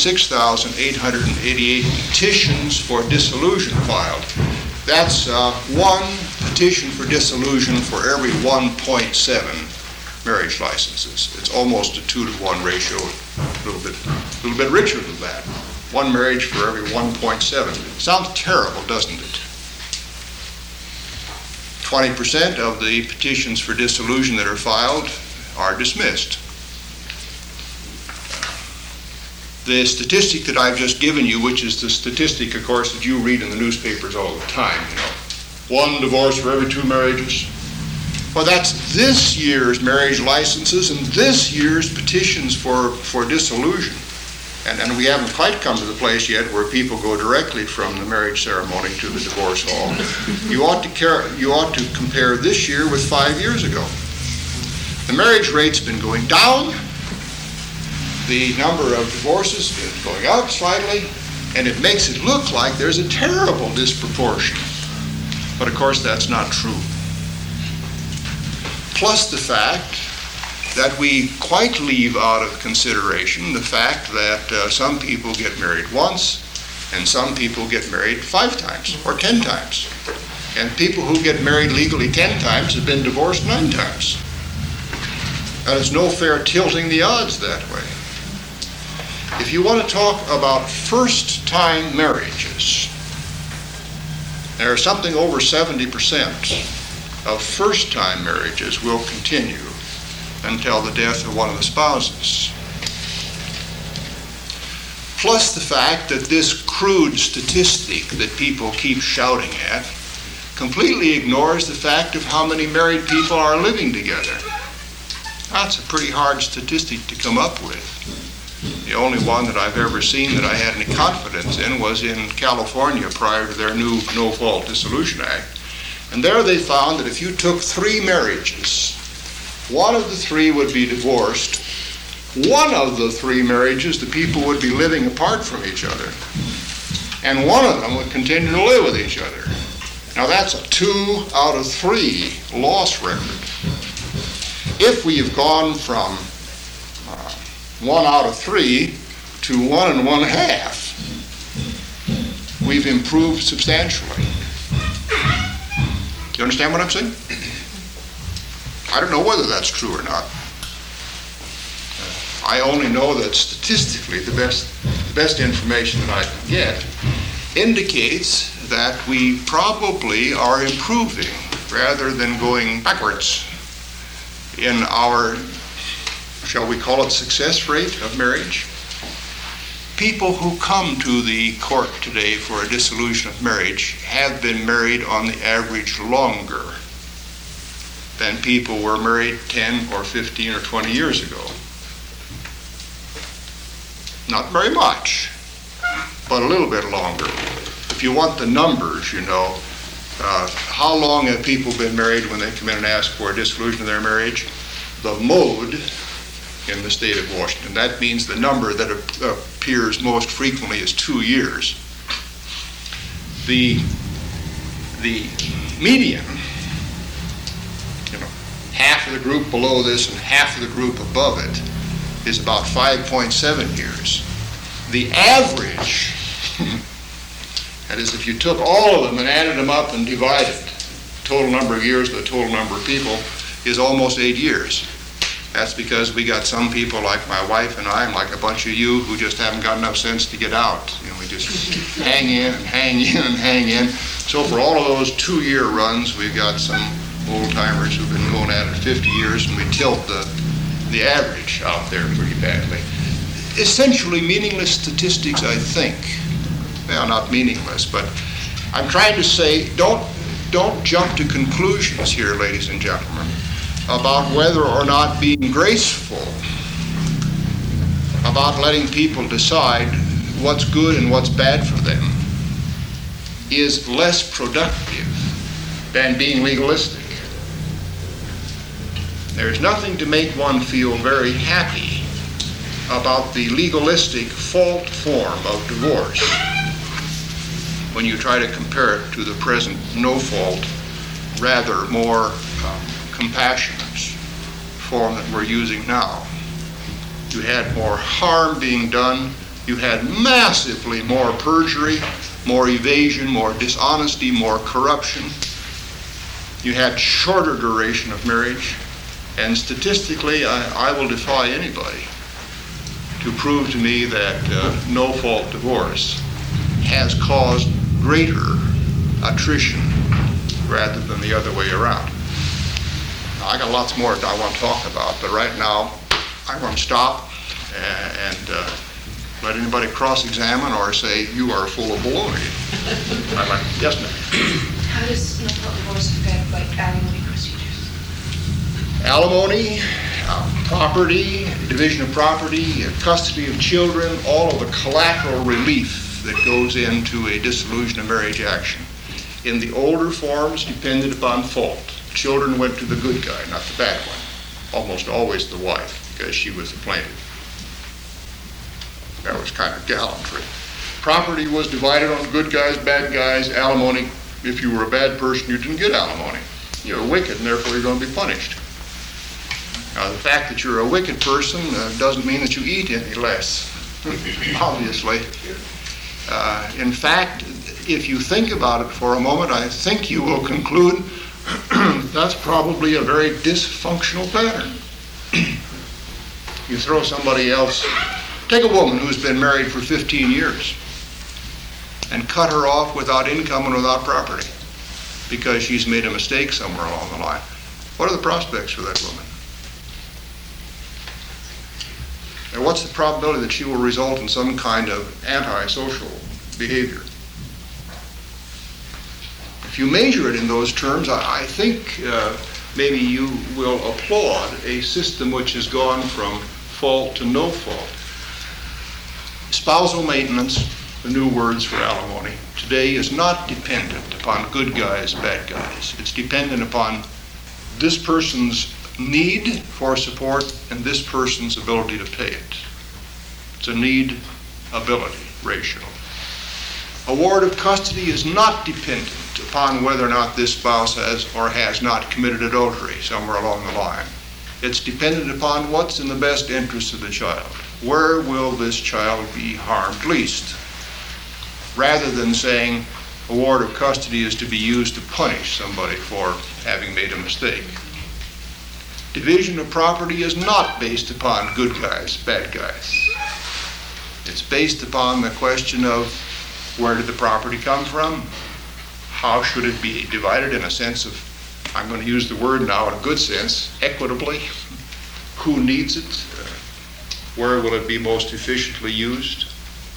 Speaker 1: 26,888 petitions for dissolution filed. That's one petition for dissolution for every 1.7 marriage licenses. It's almost a 2-to-1 ratio, a little bit richer than that. One marriage for every 1.7. Sounds terrible, doesn't it? 20% of the petitions for dissolution that are filed are dismissed. The statistic that I've just given you, which is the statistic, of course, that you read in the newspapers all the time, one divorce for every 2 marriages. Well, that's this year's marriage licenses and this year's petitions for dissolution. And we haven't quite come to the place yet where people go directly from the marriage ceremony to the divorce hall. You ought to compare this year with 5 years ago. The marriage rate's been going down. The number of divorces has been going up slightly, and it makes it look like there's a terrible disproportion. But of course, that's not true. Plus the fact that we quite leave out of consideration the fact that some people get married once and some people get married 5 times or 10 times. And people who get married legally 10 times have been divorced 9 times. And it's no fair tilting the odds that way. If you want to talk about first-time marriages, there are something over 70% of first-time marriages will continue until the death of one of the spouses. Plus the fact that this crude statistic that people keep shouting at completely ignores the fact of how many married people are living together. That's a pretty hard statistic to come up with. The only one that I've ever seen that I had any confidence in was in California prior to their new No-Fault Dissolution Act. And there they found that if you took 3 marriages, one of the 3 would be divorced. One of the 3 marriages, the people would be living apart from each other. And one of them would continue to live with each other. Now that's a 2 out of 3 loss record. If we have gone from 1 out of 3 to 1 1/2, we've improved substantially. Do you understand what I'm saying? I don't know whether that's true or not. I only know that statistically the best information that I can get indicates that we probably are improving rather than going backwards in our, shall we call it, success rate of marriage. People who come to the court today for a dissolution of marriage have been married on the average longer than people were married 10 or 15 or 20 years ago. Not very much, but a little bit longer. If you want the numbers, how long have people been married when they come in and ask for a dissolution of their marriage? The mode in the state of Washington, that means the number that appears most frequently is 2 years. The median, half of the group below this and half of the group above it, is about 5.7 years. The average, that is, if you took all of them and added them up and divided the total number of years by the total number of people, is almost 8 years. That's because we got some people like my wife and I, and like a bunch of you, who just haven't got enough sense to get out. We just hang in and hang in and hang in. So for all of those 2-year runs, we've got some old-timers who've been going at it 50 years, and we tilt the average out there pretty badly. Essentially meaningless statistics, I think. Well, not meaningless, but I'm trying to say, don't jump to conclusions here, ladies and gentlemen, about whether or not being graceful, about letting people decide what's good and what's bad for them, is less productive than being legalistic. There's nothing to make one feel very happy about the legalistic fault form of divorce when you try to compare it to the present no-fault, rather more compassionate form that we're using now. You had more harm being done. You had massively more perjury, more evasion, more dishonesty, more corruption. You had shorter duration of marriage. And statistically, I will defy anybody to prove to me that no-fault divorce has caused greater attrition rather than the other way around. Now, I got lots more I want to talk about, but right now I want to stop and let anybody cross-examine or say you are full of baloney. Yes, ma'am.
Speaker 3: How does no-fault divorce affect like alimony procedures?
Speaker 1: Alimony, property, division of property, custody of children, all of the collateral relief that goes into a dissolution of marriage action. In the older forms, depended upon fault. Children went to the good guy, not the bad one. Almost always the wife, because she was the plaintiff. That was kind of gallantry. Property was divided on good guys, bad guys, alimony. If you were a bad person, you didn't get alimony. You're wicked, and therefore you're going to be punished. Now, the fact that you're a wicked person doesn't mean that you eat any less, obviously. In fact, if you think about it for a moment, I think you will conclude that's probably a very dysfunctional pattern. You throw somebody else, take a woman who's been married for 15 years and cut her off without income and without property because she's made a mistake somewhere along the line. What are the prospects for that woman? And what's the probability that she will result in some kind of antisocial behavior? If you measure it in those terms, I think maybe you will applaud a system which has gone from fault to no fault. Spousal maintenance, the new words for alimony, today is not dependent upon good guys, bad guys. It's dependent upon this person's need for support and this person's ability to pay it. It's a need-ability ratio. Award of custody is not dependent upon whether or not this spouse has or has not committed adultery somewhere along the line. It's dependent upon what's in the best interest of the child. Where will this child be harmed least? Rather than saying award of custody is to be used to punish somebody for having made a mistake. Division of property is not based upon good guys, bad guys. It's based upon the question of where did the property come from? How should it be divided in a sense of, I'm going to use the word now in a good sense, equitably? Who needs it? Where will it be most efficiently used?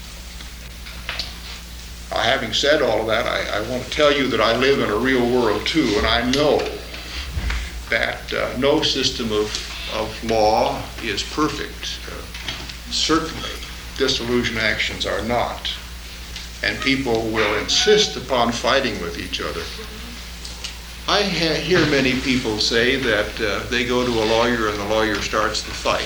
Speaker 1: Having said all of that, I want to tell you that I live in a real world too, and I know that no system of law is perfect. Certainly, dissolution actions are not. And people will insist upon fighting with each other. I hear many people say that they go to a lawyer and the lawyer starts the fight.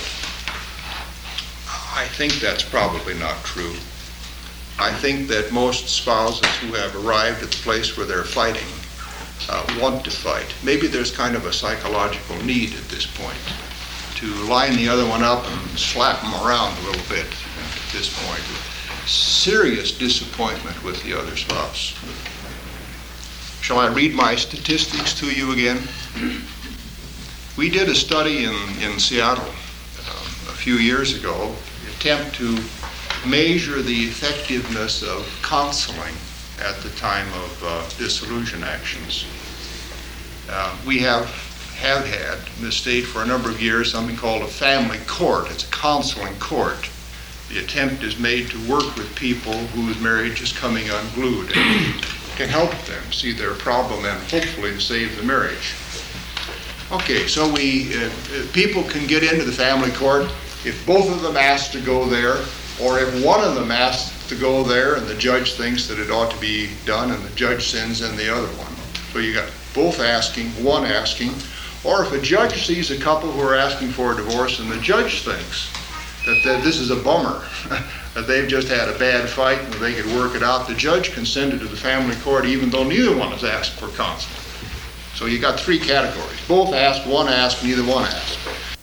Speaker 1: I think that's probably not true. I think that most spouses who have arrived at the place where they're fighting want to fight. Maybe there's kind of a psychological need at this point to line the other one up and slap them around a little bit at this point. Serious disappointment with the other spouse. Shall I read my statistics to you again? We did a study in Seattle a few years ago, an attempt to measure the effectiveness of counseling at the time of dissolution actions. We have had in this state for a number of years something called a family court. It's a counseling court. The attempt is made to work with people whose marriage is coming unglued and to help them see their problem and hopefully to save the marriage. Okay, so people can get into the family court if both of them ask to go there, or if one of them asks to go there and the judge thinks that it ought to be done and the judge sends in the other one. So you got both asking, one asking, or if a judge sees a couple who are asking for a divorce and the judge thinks that this is a bummer, that they've just had a bad fight and they could work it out, the judge can send it to the family court even though neither one has asked for counseling. So you got three categories. Both asked, one asked, neither one asked.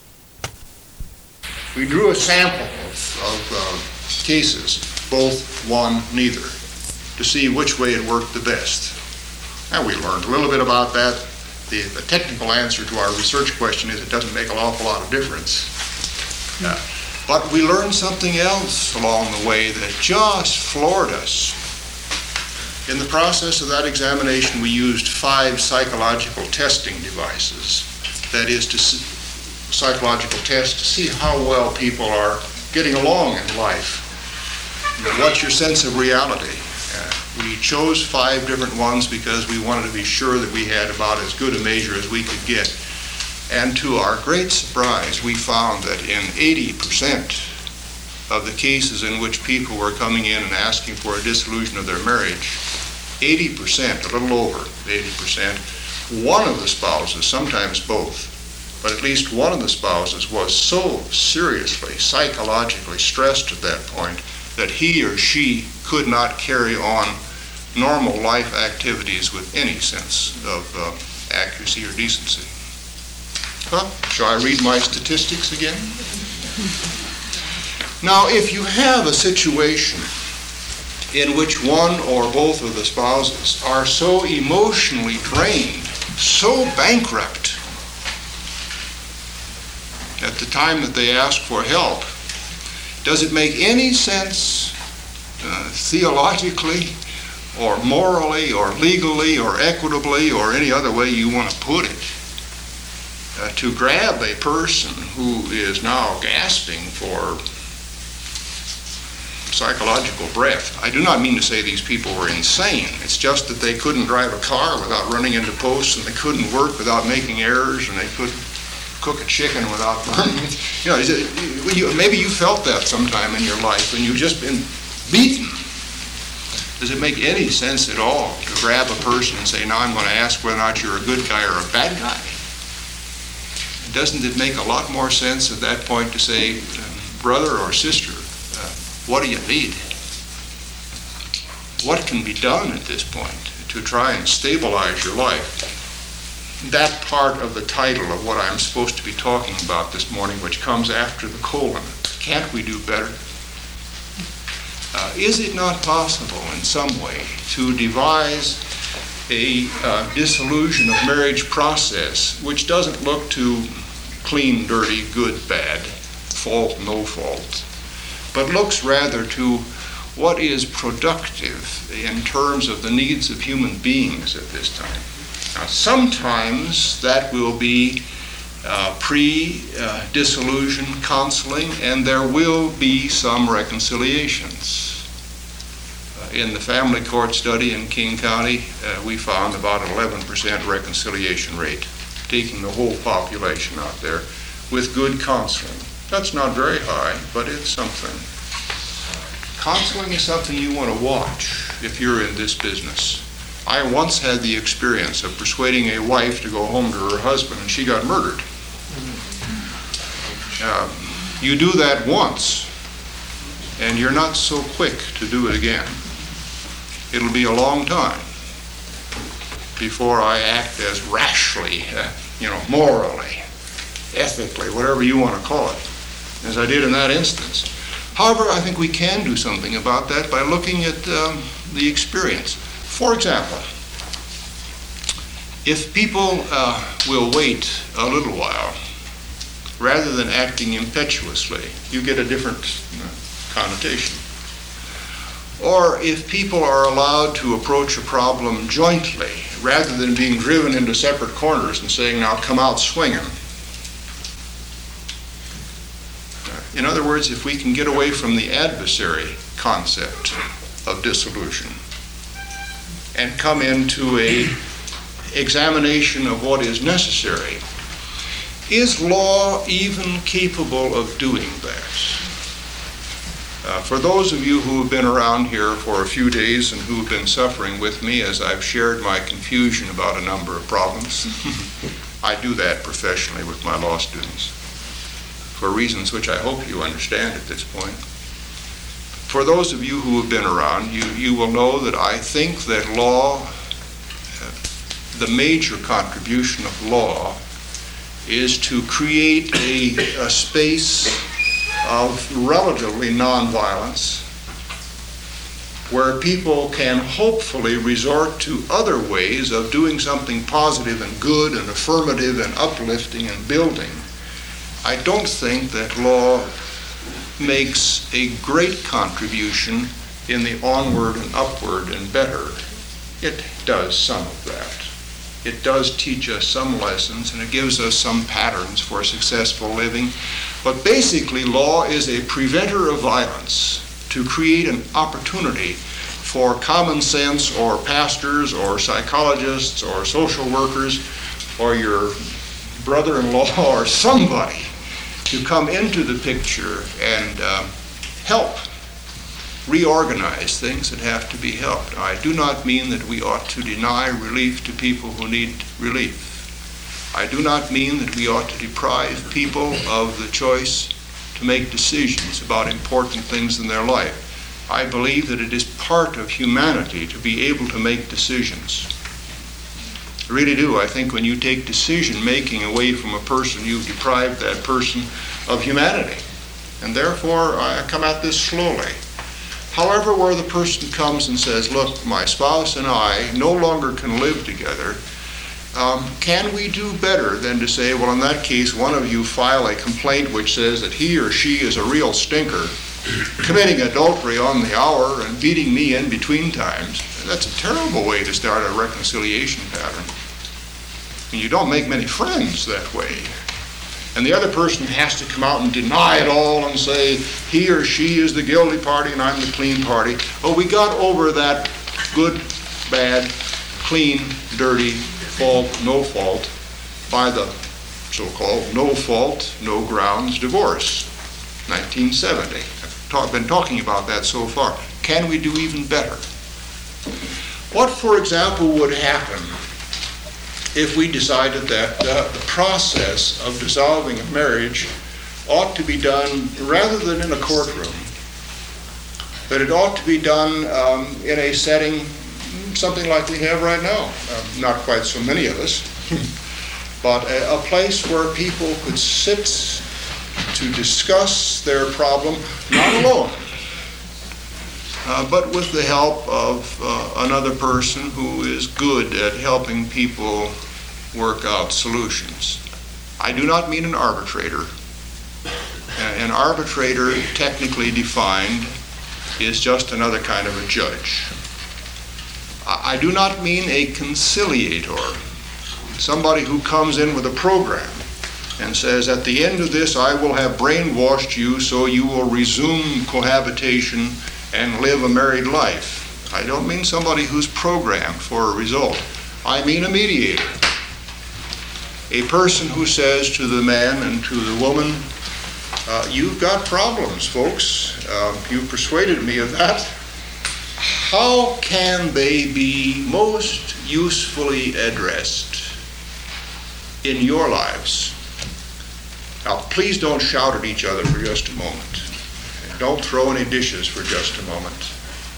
Speaker 1: We drew a sample of cases, both, one, neither, to see which way it worked the best. And we learned a little bit about that. the technical answer to our research question is it doesn't make an awful lot of difference. But we learned something else along the way that just floored us. In the process of that examination, we used 5 psychological testing devices. That is, psychological tests to see how well people are getting along in life. What's your sense of reality? We chose 5 different ones because we wanted to be sure that we had about as good a measure as we could get. And to our great surprise, we found that in 80% of the cases in which people were coming in and asking for a dissolution of their marriage, 80%, a little over 80%, one of the spouses, sometimes both, but at least one of the spouses was so seriously, psychologically stressed at that point that he or she could not carry on normal life activities with any sense of accuracy or decency. Well, shall I read my statistics again? Now, if you have a situation in which one or both of the spouses are so emotionally drained, so bankrupt, at the time that they ask for help, does it make any sense theologically or morally or legally or equitably or any other way you want to put it to grab a person who is now gasping for psychological breath? I do not mean to say these people were insane. It's just that they couldn't drive a car without running into posts, and they couldn't work without making errors, and they couldn't cook a chicken without burning it. Maybe you felt that sometime in your life when you've just been beaten. Does it make any sense at all to grab a person and say, now I'm going to ask whether or not you're a good guy or a bad guy? Doesn't it make a lot more sense at that point to say, brother or sister, what do you need? What can be done at this point to try and stabilize your life? That part of the title of what I'm supposed to be talking about this morning, which comes after the colon. Can't we do better? Is it not possible in some way to devise a dissolution of marriage process which doesn't look to clean, dirty, good, bad, fault, no fault, but looks rather to what is productive in terms of the needs of human beings at this time? Now, sometimes that will be pre-dissolution counseling, and there will be some reconciliations. In the family court study in King County, we found about 11% reconciliation rate, taking the whole population out there with good counseling. That's not very high, but it's something. Counseling is something you want to watch if you're in this business. I once had the experience of persuading a wife to go home to her husband, and she got murdered. You do that once, and you're not so quick to do it again. It'll be a long time before I act as rashly, morally, ethically, whatever you want to call it, as I did in that instance. However, I think we can do something about that by looking at the experience. For example, if people will wait a little while, rather than acting impetuously, you get a different connotation. Or if people are allowed to approach a problem jointly, rather than being driven into separate corners and saying, now come out swinging. In other words, if we can get away from the adversary concept of dissolution and come into a examination of what is necessary, is law even capable of doing that? For those of you who have been around here for a few days and who have been suffering with me as I've shared my confusion about a number of problems, I do that professionally with my law students for reasons which I hope you understand at this point. For those of you who have been around, you will know that I think that law, the major contribution of law, is to create a space of relatively nonviolence where people can hopefully resort to other ways of doing something positive and good and affirmative and uplifting and building, I don't think that law makes a great contribution in the onward and upward and better. It does some of that. It does teach us some lessons, and it gives us some patterns for successful living. But basically, law is a preventer of violence to create an opportunity for common sense or pastors or psychologists or social workers or your brother-in-law or somebody to come into the picture and help reorganize things that have to be helped. I do not mean that we ought to deny relief to people who need relief. I do not mean that we ought to deprive people of the choice to make decisions about important things in their life. I believe that it is part of humanity to be able to make decisions. I really do. I think when you take decision-making away from a person, you've deprived that person of humanity. And therefore, I come at this slowly. However, where the person comes and says, look, my spouse and I no longer can live together, can we do better than to say, well, in that case, one of you file a complaint which says that he or she is a real stinker, committing adultery on the hour and beating me in between times. That's a terrible way to start a reconciliation pattern. And you don't make many friends that way. And the other person has to come out and deny it all and say he or she is the guilty party and I'm the clean party. Well, we got over that good, bad, clean, dirty, fault, no fault by the so-called no fault, no grounds divorce, 1970. I've been talking about that so far. Can we do even better? What, for example, would happen if we decided that the process of dissolving a marriage ought to be done rather than in a courtroom, that it ought to be done in a setting, something like we have right now, not quite so many of us, but a place where people could sit to discuss their problem, not alone, but with the help of another person who is good at helping people work out solutions. I do not mean an arbitrator. An arbitrator, technically defined, is just another kind of a judge. I do not mean a conciliator, somebody who comes in with a program and says, at the end of this, I will have brainwashed you so you will resume cohabitation and live a married life. I don't mean somebody who's programmed for a result. I mean a mediator. A person who says to the man and to the woman, you've got problems, folks. You persuaded me of that. How can they be most usefully addressed in your lives? Now, please don't shout at each other for just a moment. Don't throw any dishes for just a moment.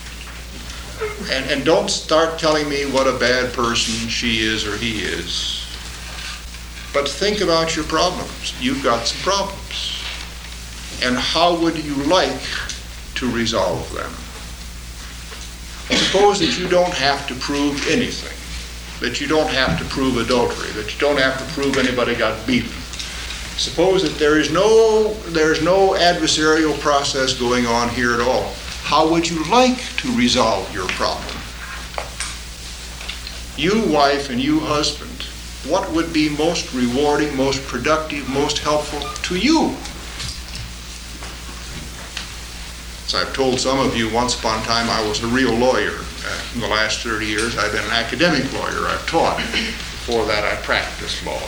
Speaker 1: And don't start telling me what a bad person she is or he is. But think about your problems. You've got some problems. And how would you like to resolve them? Suppose that you don't have to prove anything, that you don't have to prove adultery, that you don't have to prove anybody got beaten. Suppose that there's no adversarial process going on here at all. How would you like to resolve your problem? You, wife, and you, husband, what would be most rewarding, most productive, most helpful to you? As I've told some of you, once upon a time I was a real lawyer. In the last 30 years I've been an academic lawyer. I've taught. Before that I practiced law.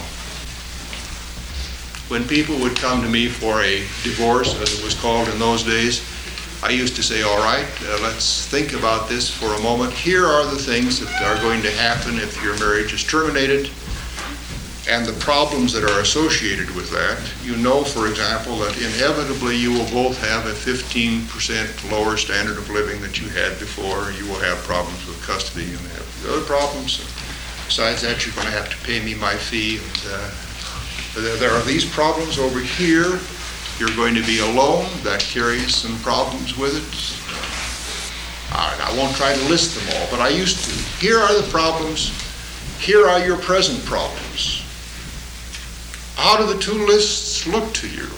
Speaker 1: When people would come to me for a divorce, as it was called in those days, I used to say, all right, let's think about this for a moment. Here are the things that are going to happen if your marriage is terminated and the problems that are associated with that. You know, for example, that inevitably you will both have a 15% lower standard of living that you had before. You will have problems with custody and have other problems. Besides that, you're going to have to pay me my fee. And there are these problems over here. You're going to be alone. That carries some problems with it. I won't try to list them all, but I used to. Here are the problems. Here are your present problems. How do the two lists look to you?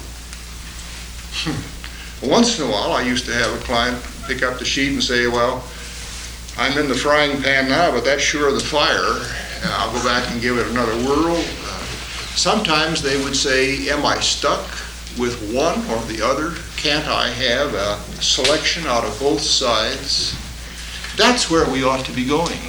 Speaker 1: Once in a while, I used to have a client pick up the sheet and say, well, I'm in the frying pan now, but that's sure the fire. I'll go back and give it another whirl. Sometimes they would say, am I stuck with one or the other? Can't I have a selection out of both sides? That's where we ought to be going.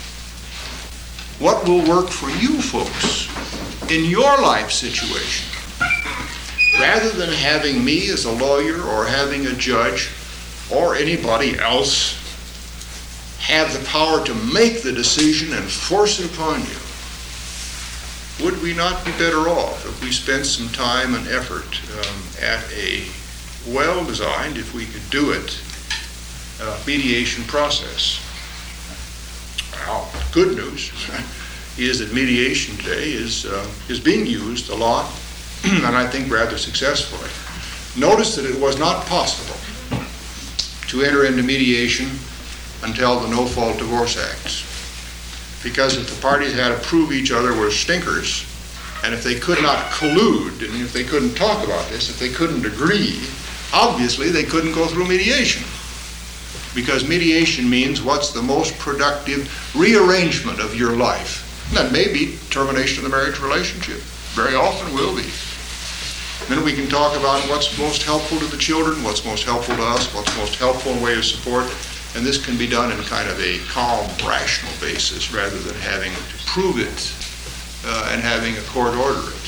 Speaker 1: What will work for you folks in your life situation? Rather than having me as a lawyer or having a judge or anybody else have the power to make the decision and force it upon you, would we not be better off if we spent some time and effort at a well-designed, if we could do it, mediation process? Well, good news is that mediation today is being used a lot, and I think rather successfully. Notice that it was not possible to enter into mediation until the No-Fault Divorce Acts, because if the parties had to prove each other were stinkers, and if they could not collude, and if they couldn't talk about this, if they couldn't agree, obviously they couldn't go through mediation. Because mediation means what's the most productive rearrangement of your life. And that may be termination of the marriage relationship. Very often will be. Then we can talk about what's most helpful to the children, what's most helpful to us, what's most helpful in way of support. And this can be done in kind of a calm, rational basis rather than having to prove it and having a court order it.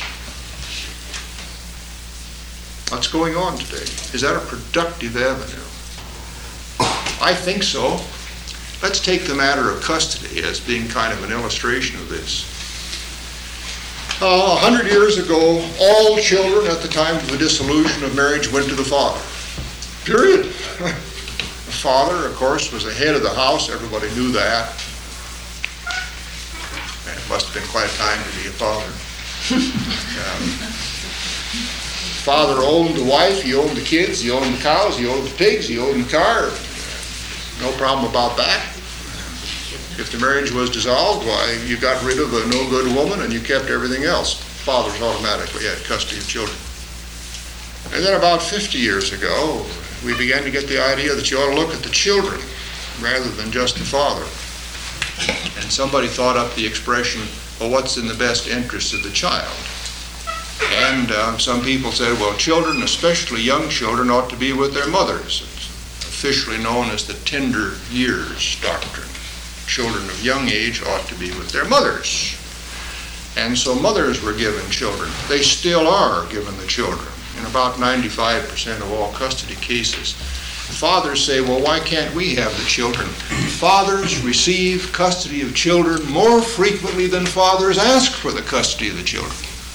Speaker 1: What's going on today? Is that a productive avenue? I think so. Let's take the matter of custody as being kind of an illustration of this. 100 years ago, all children at the time of the dissolution of marriage went to the father. Period. The father, of course, was the head of the house. Everybody knew that. And it must have been quite a time to be a father. Father owned the wife, he owned the kids, he owned the cows, he owned the pigs, he owned the car. No problem about that. If the marriage was dissolved, why, you got rid of a no-good woman and you kept everything else. Fathers automatically had custody of children. And then about 50 years ago, we began to get the idea that you ought to look at the children rather than just the father. And somebody thought up the expression, well, what's in the best interest of the child? And some people said, well, children, especially young children, ought to be with their mothers. It's officially known as the tender years doctrine. Children of young age ought to be with their mothers. And so mothers were given children. They still are given the children in about 95% of all custody cases. Fathers say, well, why can't we have the children? Fathers receive custody of children more frequently than fathers ask for the custody of the children.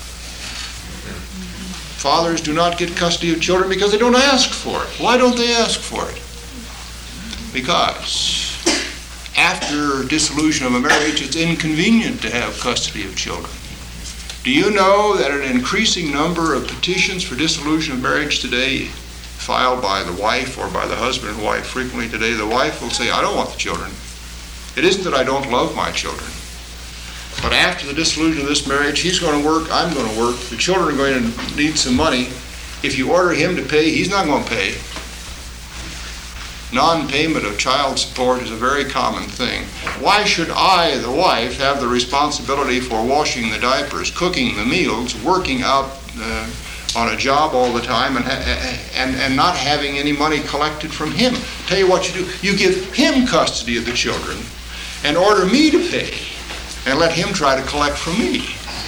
Speaker 1: Fathers do not get custody of children because they don't ask for it. Why don't they ask for it? Because after dissolution of a marriage, it's inconvenient to have custody of children. Do you know that an increasing number of petitions for dissolution of marriage today, filed by the wife or by the husband and wife, frequently today, the wife will say, I don't want the children. It isn't that I don't love my children. But after the dissolution of this marriage, he's going to work, I'm going to work, the children are going to need some money. If you order him to pay, he's not going to pay. Non-payment of child support is a very common thing. Why should I, the wife, have the responsibility for washing the diapers, cooking the meals, working out on a job all the time and not having any money collected from him? Tell you what you do. You give him custody of the children and order me to pay and let him try to collect from me.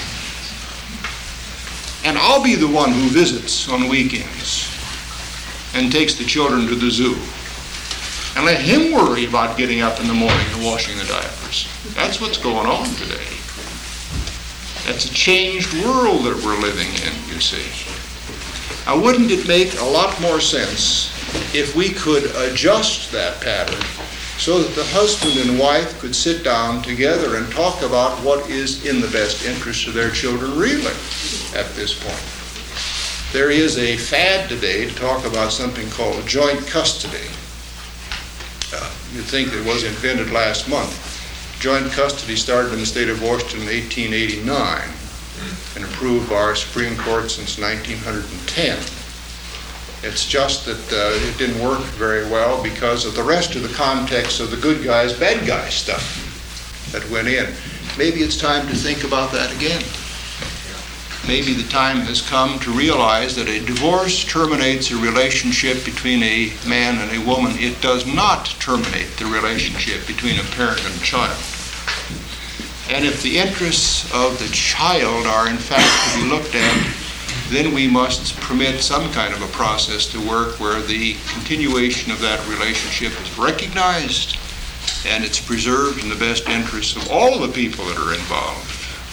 Speaker 1: And I'll be the one who visits on weekends and takes the children to the zoo. And let him worry about getting up in the morning and washing the diapers. That's what's going on today. That's a changed world that we're living in, you see. Now, wouldn't it make a lot more sense if we could adjust that pattern so that the husband and wife could sit down together and talk about what is in the best interest of their children really at this point? There is a fad today to talk about something called joint custody. you'd think it was invented last month. Joint custody started in the state of Washington in 1889 and approved by our Supreme Court since 1910. It's just that it didn't work very well because of the rest of the context of the good guys, bad guys stuff that went in. Maybe it's time to think about that again. Maybe the time has come to realize that a divorce terminates a relationship between a man and a woman. It does not terminate the relationship between a parent and a child. And if the interests of the child are in fact to be looked at, then we must permit some kind of a process to work where the continuation of that relationship is recognized and it's preserved in the best interests of all the people that are involved.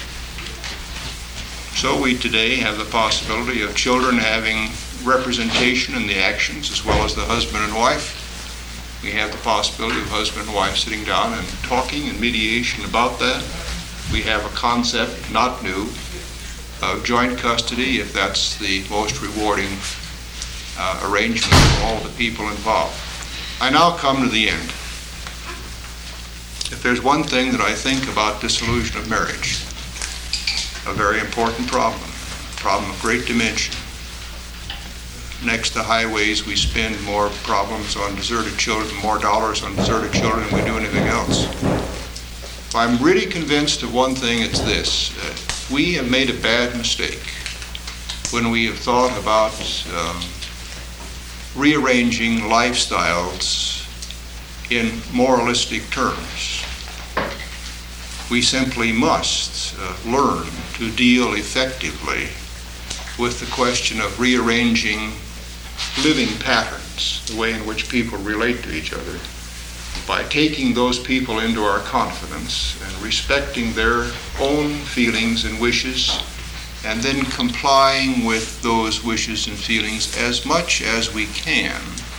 Speaker 1: So we today have the possibility of children having representation in the actions as well as the husband and wife. We have the possibility of husband and wife sitting down and talking and mediation about that. We have a concept, not new, of joint custody, if that's the most rewarding arrangement for all the people involved. I now come to the end. If there's one thing that I think about dissolution of marriage, a very important problem of great dimension. Next to highways, we spend more problems on deserted children, more dollars on deserted children than we do anything else. If I'm really convinced of one thing, it's this. We have made a bad mistake when we have thought about rearranging lifestyles in moralistic terms. We simply must learn to deal effectively with the question of rearranging living patterns, the way in which people relate to each other, by taking those people into our confidence and respecting their own feelings and wishes, and then complying with those wishes and feelings as much as we can.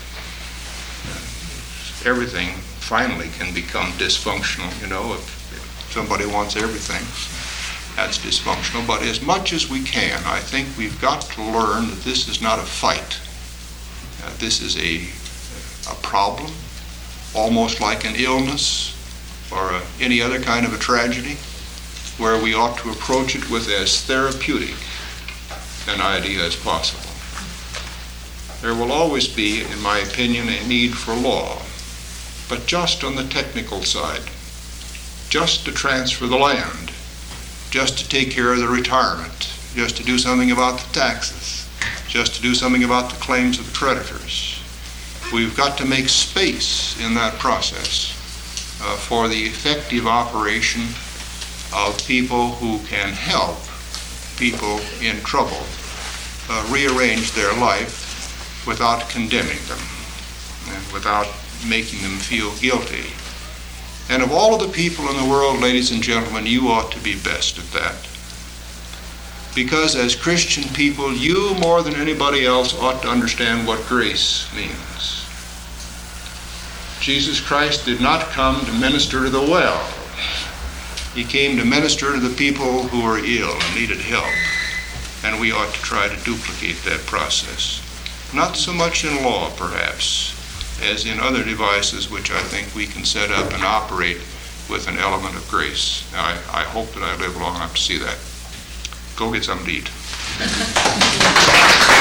Speaker 1: Everything finally can become dysfunctional, if somebody wants everything. That's dysfunctional, but as much as we can, I think we've got to learn that this is not a fight. This is a problem, almost like an illness or any other kind of a tragedy, where we ought to approach it with as therapeutic an idea as possible. There will always be, in my opinion, a need for law, but just on the technical side, just to transfer the land, just to take care of the retirement, just to do something about the taxes, just to do something about the claims of the creditors. We've got to make space in that process for the effective operation of people who can help people in trouble rearrange their life without condemning them and without making them feel guilty. And of all of the people in the world, ladies and gentlemen, you ought to be best at that. Because as Christian people, you more than anybody else ought to understand what grace means. Jesus Christ did not come to minister to the well. He came to minister to the people who are ill and needed help. And we ought to try to duplicate that process. Not so much in law, perhaps, as in other devices which I think we can set up and operate with an element of grace. I hope that I live long enough to see that. Go get something to eat.